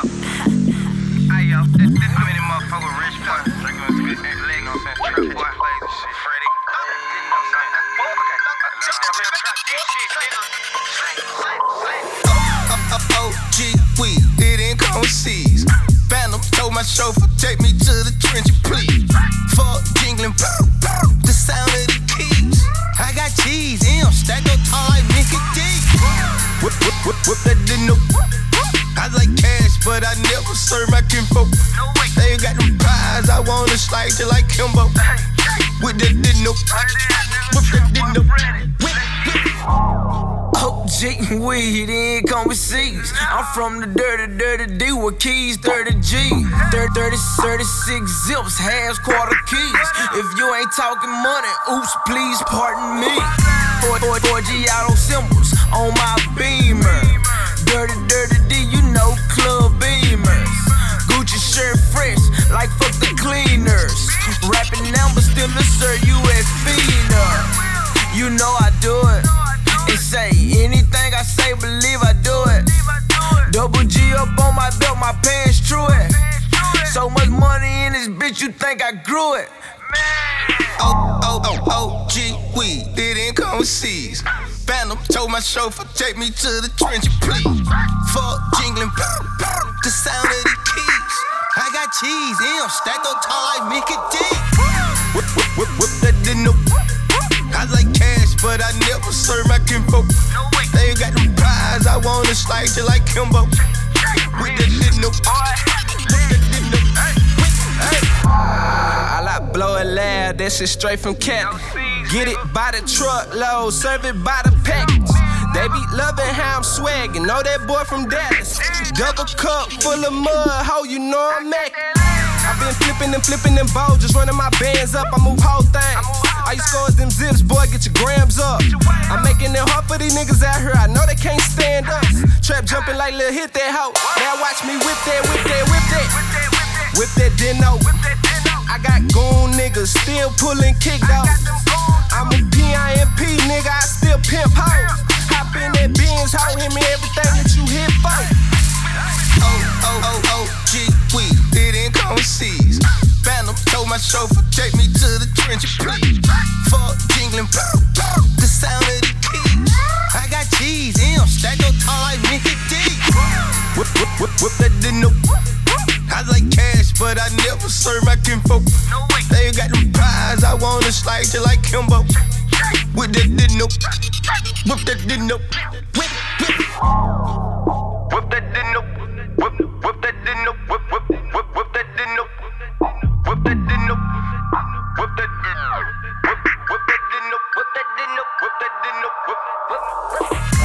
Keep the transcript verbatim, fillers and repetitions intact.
out. Hey, yo, this, this many motherfucker rich boy. Drinking with good leg on some trap boy. Plays and shit, Freddy. O G, we didn't come seas. Phantom told my chauffeur, take me to the trench, please. Fuck jingling, the sound of the keys. I got cheese, M, stack up tall like Mickey D. Whip, whip, whip, whip that dinner. I like cash, but I never serve my kinfolk. They got them pies, I wanna slice it like Kimbo. With that dinner, whip that dinner. Whip, whip. O G, weed ain't come with C's. I'm from the dirty, dirty D with keys, thirty G. thirty, thirty, thirty-six zips, halves, quarter keys. If you ain't talking money, oops, please pardon me. four G auto symbols on my Beamer. Dirty, dirty D, you know, club Beamers. Gucci shirt fresh, like fuck the cleaners. Rapping now, but still a Sir U S Fina. You know I do it. And say anything I say, believe I do it. Double G up on my belt, my pants true it. So much money in this bitch, you think I grew it. O, O, O, O, G, we didn't come seas. Phantom told my chauffeur, take me to the trench, please. Fuck jingling, the sound of the keys. I got cheese, M, stacked up tall like Mickey D. Whip, whip, whip, whip that dinner. I like cash, but I never serve my kinfolk. They got them pies, I wanna slice it like Kimbo. With that dinner, with that dinner. I like blow it loud, that shit straight from Cali. Get it by the truckload, serve it by the package. They be loving how I'm swaggin', know that boy from Dallas. Double cup full of mud, ho, you know I'm mackin'. I been flipping and flipping them balls, just running my bands up, I move whole things. All you scores them zips, boy, get your grams up. I'm making it hard for these niggas out here, I know they can't stand us. Trap jumping like Lil Hit that hoe. Now watch me whip that, whip that, whip that. Whip that dinno. I got goon niggas still pulling kick though. I'm a P I M P nigga, I still pimp hoes. Hop in that Benz, hoe, hit me everything that you hit for. O, O, O, O, G, we didn't come seas. Phantom told my chauffeur, take me to the trench, please. Fuck jingling, the sound of the keys. I got cheese, M, stacked up tall like Mickey D. Whip, whip, whip, whip that dinner. I like cash, but I never serve my kinfolk. They got them pies, I wanna slice it like Kimbo. With that dinner, whip that dinner, whip, whip. Whip that dinner, whip, whip that dinner, whip, whip, whip, whip that dinner, whip that dinner, whip that dinner, whip, whip that dinner, whip that dinner, whip that dinner, whip, whip, whip.